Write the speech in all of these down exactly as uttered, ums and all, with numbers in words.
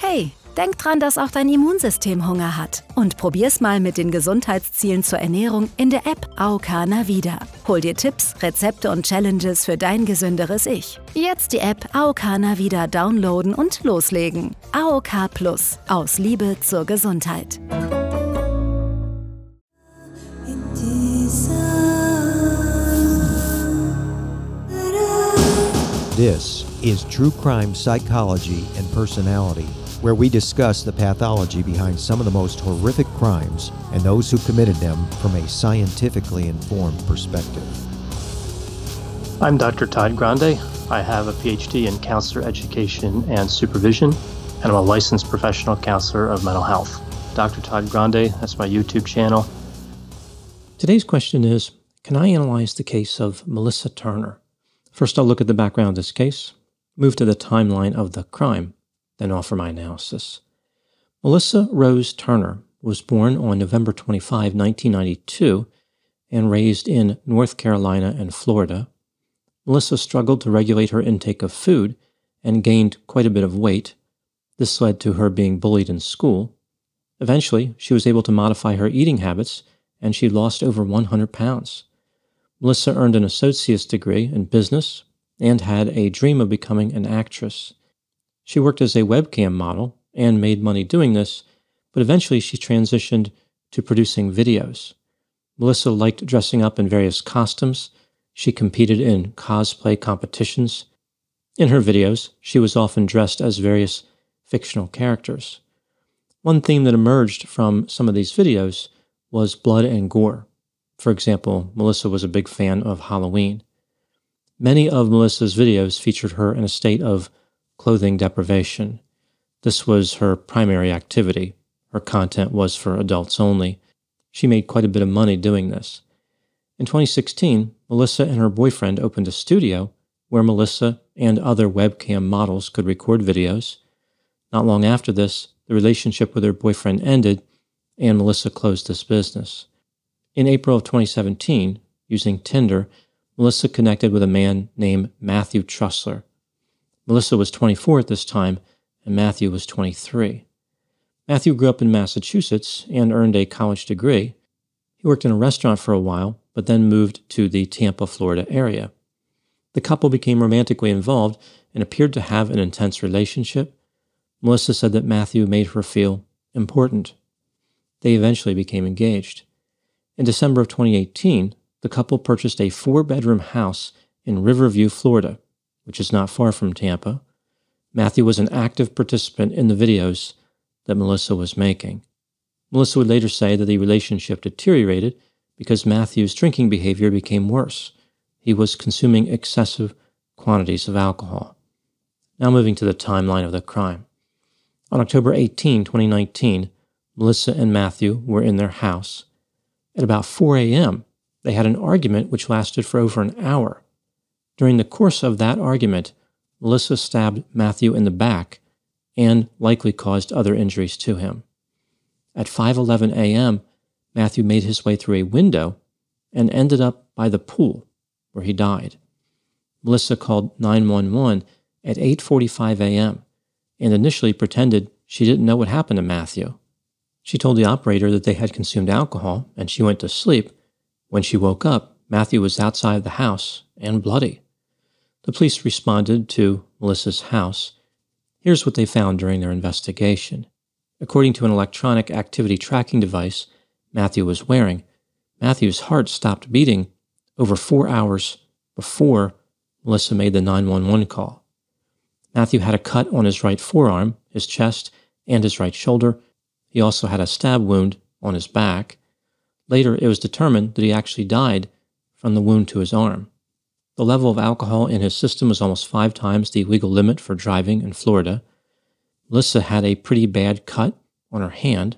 Hey, denk dran, dass auch dein Immunsystem Hunger hat. Und probier's mal mit den Gesundheitszielen zur Ernährung in der App A O K Navida. Hol dir Tipps, Rezepte und Challenges für dein gesünderes Ich. Jetzt die App A O K Navida downloaden und loslegen. A O K Plus. Aus Liebe zur Gesundheit. This is True Crime Psychology and Personality, where we discuss the pathology behind some of the most horrific crimes and those who committed them from a scientifically informed perspective. I'm Doctor Todd Grande. I have a P H D in counselor education and supervision, and I'm a licensed professional counselor of mental health. Doctor Todd Grande, that's my YouTube channel. Today's question is, can I analyze the case of Melissa Turner? First, I'll look at the background of this case, move to the timeline of the crime, then offer my analysis. Melissa Rose Turner was born on November twenty-fifth, nineteen ninety-two, and raised in North Carolina and Florida. Melissa struggled to regulate her intake of food and gained quite a bit of weight. This led to her being bullied in school. Eventually, she was able to modify her eating habits, and she lost over one hundred pounds. Melissa earned an associate's degree in business and had a dream of becoming an actress. She worked as a webcam model and made money doing this, but eventually she transitioned to producing videos. Melissa liked dressing up in various costumes. She competed in cosplay competitions. In her videos, she was often dressed as various fictional characters. One theme that emerged from some of these videos was blood and gore. For example, Melissa was a big fan of Halloween. Many of Melissa's videos featured her in a state of clothing deprivation. This was her primary activity. Her content was for adults only. She made quite a bit of money doing this. In twenty sixteen, Melissa and her boyfriend opened a studio where Melissa and other webcam models could record videos. Not long after this, the relationship with her boyfriend ended, and Melissa closed this business. In April of twenty seventeen, using Tinder, Melissa connected with a man named Matthew Trussler. Melissa was twenty-four at this time, and Matthew was twenty-three. Matthew grew up in Massachusetts and earned a college degree. He worked in a restaurant for a while, but then moved to the Tampa, Florida area. The couple became romantically involved and appeared to have an intense relationship. Melissa said that Matthew made her feel important. They eventually became engaged. In December of twenty eighteen, the couple purchased a four-bedroom house in Riverview, Florida, which is not far from Tampa. Matthew was an active participant in the videos that Melissa was making. Melissa would later say that the relationship deteriorated because Matthew's drinking behavior became worse. He was consuming excessive quantities of alcohol. Now moving to the timeline of the crime. On October eighteenth, twenty nineteen, Melissa and Matthew were in their house. At about four a.m., they had an argument which lasted for over an hour. During the course of that argument, Melissa stabbed Matthew in the back and likely caused other injuries to him. At five eleven a.m., Matthew made his way through a window and ended up by the pool, where he died. Melissa called nine one one at eight forty-five a.m. and initially pretended she didn't know what happened to Matthew. She told the operator that they had consumed alcohol, and she went to sleep. When she woke up, Matthew was outside the house and bloody. The police responded to Melissa's house. Here's what they found during their investigation. According to an electronic activity tracking device Matthew was wearing, Matthew's heart stopped beating over four hours before Melissa made the nine one one call. Matthew had a cut on his right forearm, his chest, and his right shoulder. He also had a stab wound on his back. Later, it was determined that he actually died from the wound to his arm. The level of alcohol in his system was almost five times the legal limit for driving in Florida. Melissa had a pretty bad cut on her hand.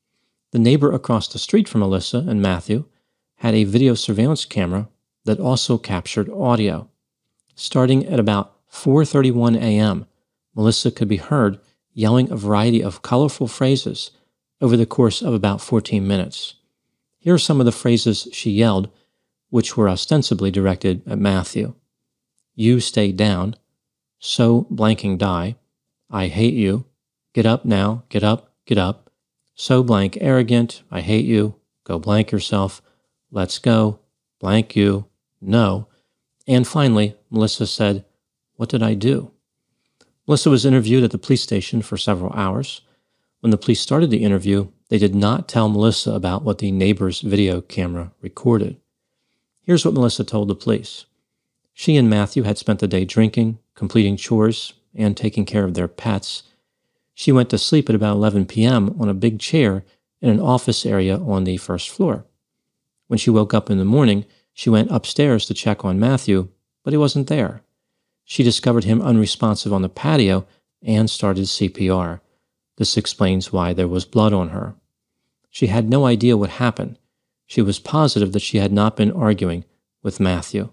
The neighbor across the street from Melissa and Matthew had a video surveillance camera that also captured audio. Starting at about four thirty-one a.m., Melissa could be heard yelling a variety of colorful phrases over the course of about fourteen minutes. Here are some of the phrases she yelled, which were ostensibly directed at Matthew. You stay down. So blanking die. I hate you. Get up now, get up, get up. So blank arrogant, I hate you, go blank yourself, let's go, blank you, no. And finally, Melissa said, what did I do? Melissa was interviewed at the police station for several hours. When the police started the interview, they did not tell Melissa about what the neighbor's video camera recorded. Here's what Melissa told the police. She and Matthew had spent the day drinking, completing chores, and taking care of their pets. She went to sleep at about eleven p.m. on a big chair in an office area on the first floor. When she woke up in the morning, she went upstairs to check on Matthew, but he wasn't there. She discovered him unresponsive on the patio and started C P R. This explains why there was blood on her. She had no idea what happened. She was positive that she had not been arguing with Matthew.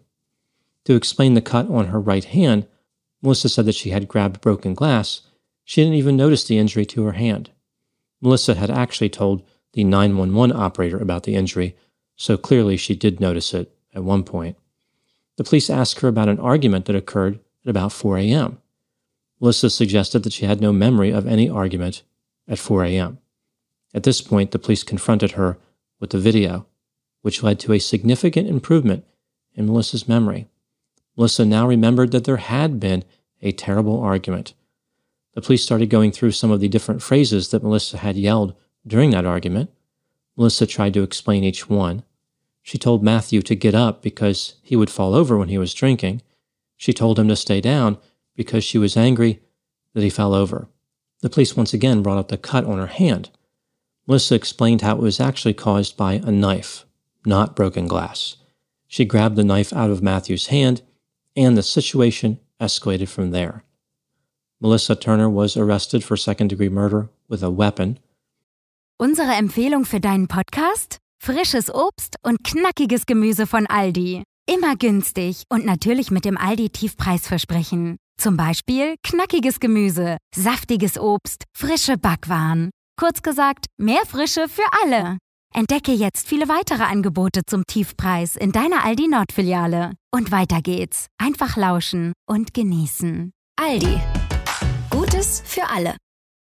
To explain the cut on her right hand, Melissa said that she had grabbed broken glass. She didn't even notice the injury to her hand. Melissa had actually told the nine one one operator about the injury, so clearly she did notice it at one point. The police asked her about an argument that occurred at about four a.m. Melissa suggested that she had no memory of any argument at four a.m. At this point, the police confronted her with the video, which led to a significant improvement in Melissa's memory. Melissa now remembered that there had been a terrible argument. The police started going through some of the different phrases that Melissa had yelled during that argument. Melissa tried to explain each one. She told Matthew to get up because he would fall over when he was drinking. She told him to stay down because she was angry that he fell over. The police once again brought up the cut on her hand. Melissa explained how it was actually caused by a knife, not broken glass. She grabbed the knife out of Matthew's hand, and the situation escalated from there. Melissa Turner was arrested for second-degree murder with a weapon. Unsere Empfehlung für deinen Podcast? Frisches Obst und knackiges Gemüse von Aldi. Immer günstig und natürlich mit dem Aldi-Tiefpreisversprechen. Zum Beispiel knackiges Gemüse, saftiges Obst, frische Backwaren. Kurz gesagt, mehr Frische für alle. Entdecke jetzt viele weitere Angebote zum Tiefpreis in deiner Aldi Nord-Filiale. Und weiter geht's. Einfach lauschen und genießen. Aldi. Gutes für alle.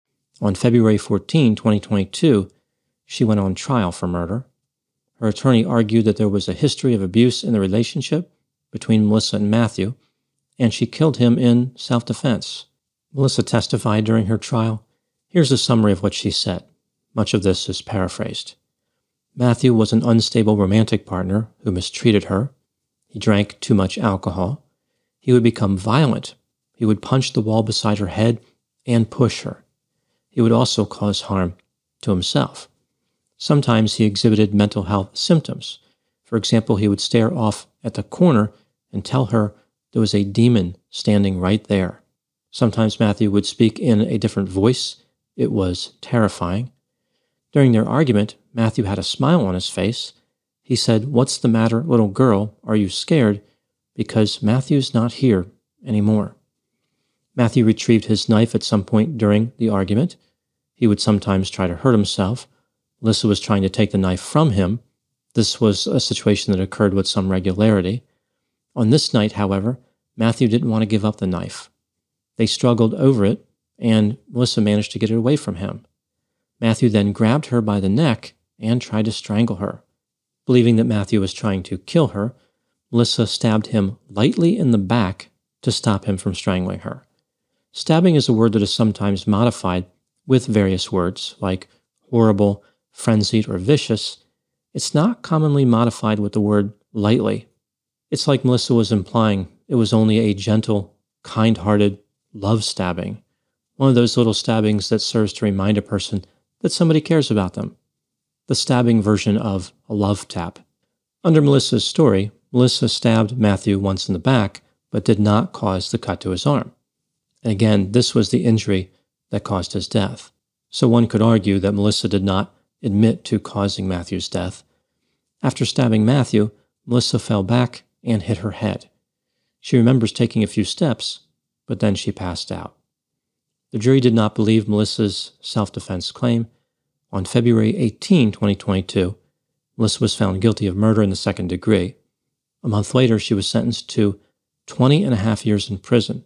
On February fourteenth, twenty twenty-two, she went on trial for murder. Her attorney argued that there was a history of abuse in the relationship between Melissa and Matthew, and she killed him in self-defense. Melissa testified during her trial. Here's a summary of what she said. Much of this is paraphrased. Matthew was an unstable romantic partner who mistreated her. He drank too much alcohol. He would become violent. He would punch the wall beside her head and push her. He would also cause harm to himself. Sometimes he exhibited mental health symptoms. For example, he would stare off at the corner and tell her there was a demon standing right there. Sometimes Matthew would speak in a different voice. It was terrifying. During their argument, Matthew had a smile on his face. He said, "What's the matter, little girl? Are you scared?" Because Matthew's not here anymore. Matthew retrieved his knife at some point during the argument. He would sometimes try to hurt himself. Melissa was trying to take the knife from him. This was a situation that occurred with some regularity. On this night, however, Matthew didn't want to give up the knife. They struggled over it, and Melissa managed to get it away from him. Matthew then grabbed her by the neck and tried to strangle her. Believing that Matthew was trying to kill her, Melissa stabbed him lightly in the back to stop him from strangling her. Stabbing is a word that is sometimes modified with various words, like horrible, frenzied, or vicious. It's not commonly modified with the word lightly. It's like Melissa was implying it was only a gentle, kind-hearted love stabbing. One of those little stabbings that serves to remind a person that somebody cares about them. The stabbing version of a love tap. Under Melissa's story, Melissa stabbed Matthew once in the back, but did not cause the cut to his arm. And again, this was the injury that caused his death. So one could argue that Melissa did not admit to causing Matthew's death. After stabbing Matthew, Melissa fell back and hit her head. She remembers taking a few steps, but then she passed out. The jury did not believe Melissa's self-defense claim. On February eighteenth, twenty twenty-two, Melissa was found guilty of murder in the second degree. A month later, she was sentenced to twenty and a half years in prison.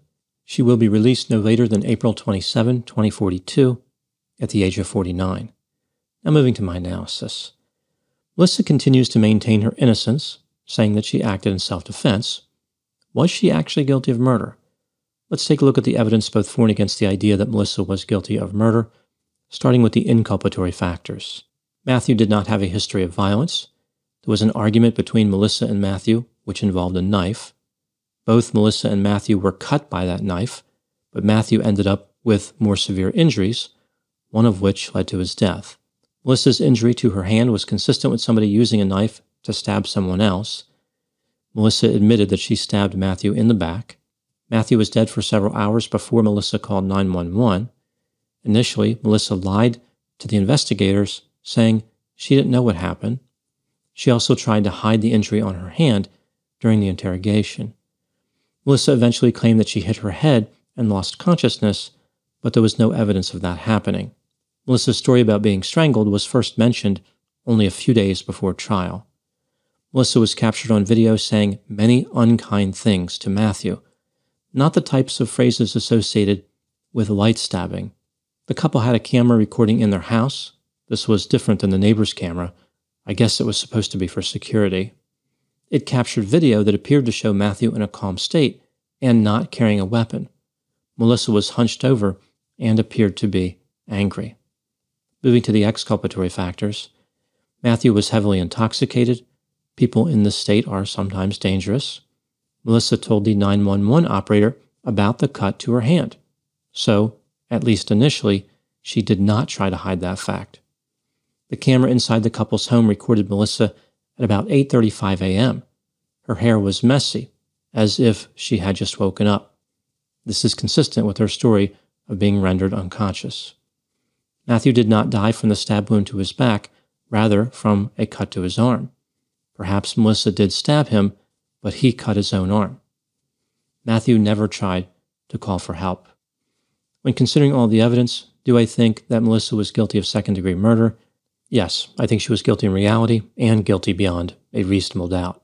She will be released no later than April twenty-seventh, twenty forty-two, at the age of forty-nine. Now moving to my analysis. Melissa continues to maintain her innocence, saying that she acted in self-defense. Was she actually guilty of murder? Let's take a look at the evidence both for and against the idea that Melissa was guilty of murder, starting with the inculpatory factors. Matthew did not have a history of violence. There was an argument between Melissa and Matthew, which involved a knife. Both Melissa and Matthew were cut by that knife, but Matthew ended up with more severe injuries, one of which led to his death. Melissa's injury to her hand was consistent with somebody using a knife to stab someone else. Melissa admitted that she stabbed Matthew in the back. Matthew was dead for several hours before Melissa called nine one one. Initially, Melissa lied to the investigators, saying she didn't know what happened. She also tried to hide the injury on her hand during the interrogation. Melissa eventually claimed that she hit her head and lost consciousness, but there was no evidence of that happening. Melissa's story about being strangled was first mentioned only a few days before trial. Melissa was captured on video saying many unkind things to Matthew, not the types of phrases associated with light stabbing. The couple had a camera recording in their house. This was different than the neighbor's camera. I guess it was supposed to be for security. It captured video that appeared to show Matthew in a calm state and not carrying a weapon. Melissa was hunched over and appeared to be angry. Moving to the exculpatory factors, Matthew was heavily intoxicated. People in this state are sometimes dangerous. Melissa told the nine one one operator about the cut to her hand. So, at least initially, she did not try to hide that fact. The camera inside the couple's home recorded Melissa at about eight thirty-five a.m. Her hair was messy, as if she had just woken up. This is consistent with her story of being rendered unconscious. Matthew did not die from the stab wound to his back, rather from a cut to his arm. Perhaps Melissa did stab him, but he cut his own arm. Matthew never tried to call for help. When considering all the evidence, do I think that Melissa was guilty of second-degree murder? Yes, I think she was guilty in reality and guilty beyond a reasonable doubt.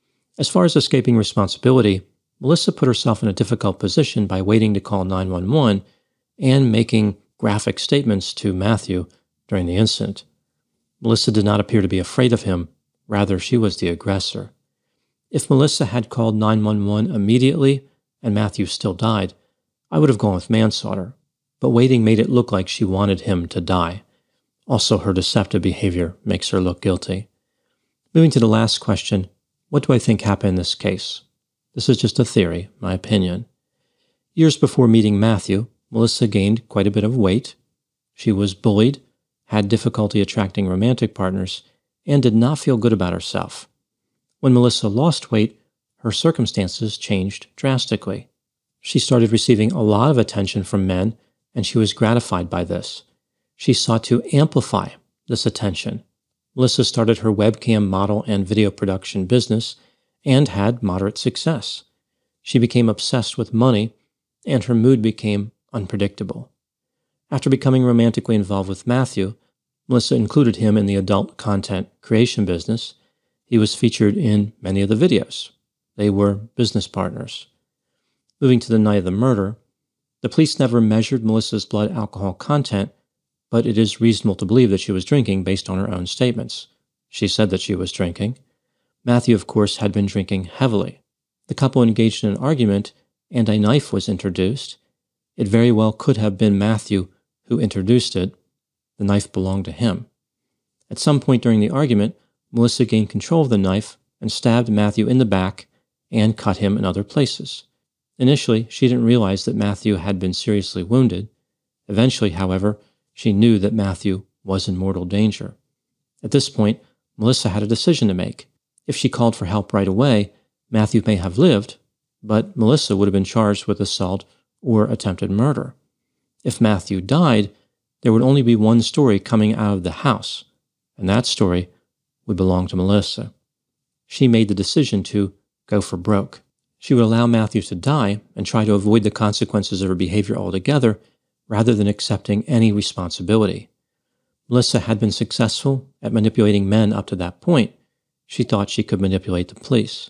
As far as escaping responsibility, Melissa put herself in a difficult position by waiting to call nine one one and making graphic statements to Matthew during the incident. Melissa did not appear to be afraid of him. Rather, she was the aggressor. If Melissa had called nine one one immediately and Matthew still died, I would have gone with manslaughter, but waiting made it look like she wanted him to die. Also, her deceptive behavior makes her look guilty. Moving to the last question, what do I think happened in this case? This is just a theory, my opinion. Years before meeting Matthew, Melissa gained quite a bit of weight. She was bullied, had difficulty attracting romantic partners, and did not feel good about herself. When Melissa lost weight, her circumstances changed drastically. She started receiving a lot of attention from men, and she was gratified by this. She sought to amplify this attention. Melissa started her webcam model and video production business and had moderate success. She became obsessed with money, and her mood became unpredictable. After becoming romantically involved with Matthew, Melissa included him in the adult content creation business. He was featured in many of the videos. They were business partners. Moving to the night of the murder, the police never measured Melissa's blood alcohol content, but it is reasonable to believe that she was drinking based on her own statements. She said that she was drinking. Matthew, of course, had been drinking heavily. The couple engaged in an argument, and a knife was introduced. It very well could have been Matthew who introduced it. The knife belonged to him. At some point during the argument, Melissa gained control of the knife and stabbed Matthew in the back and cut him in other places. Initially, she didn't realize that Matthew had been seriously wounded. Eventually, however, she knew that Matthew was in mortal danger. At this point, Melissa had a decision to make. If she called for help right away, Matthew may have lived, but Melissa would have been charged with assault or attempted murder. If Matthew died, there would only be one story coming out of the house, and that story would belong to Melissa. She made the decision to go for broke. She would allow Matthew to die and try to avoid the consequences of her behavior altogether, rather than accepting any responsibility. Melissa had been successful at manipulating men up to that point. She thought she could manipulate the police.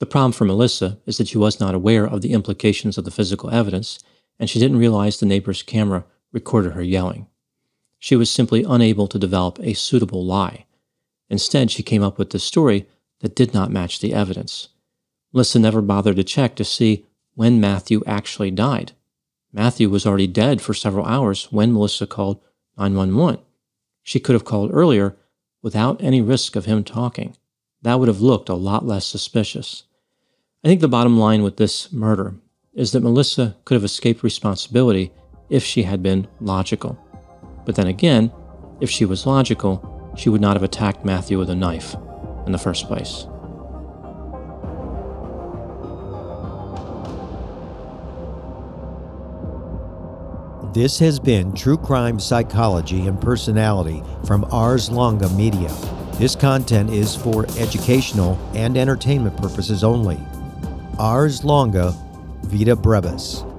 The problem for Melissa is that she was not aware of the implications of the physical evidence, and she didn't realize the neighbor's camera recorded her yelling. She was simply unable to develop a suitable lie. Instead, she came up with this story that did not match the evidence. Melissa never bothered to check to see when Matthew actually died. Matthew was already dead for several hours when Melissa called nine one one. She could have called earlier without any risk of him talking. That would have looked a lot less suspicious. I think the bottom line with this murder is that Melissa could have escaped responsibility if she had been logical. But then again, if she was logical, she would not have attacked Matthew with a knife in the first place. This has been True Crime Psychology and Personality from Ars Longa Media. This content is for educational and entertainment purposes only. Ars Longa, Vita Brevis.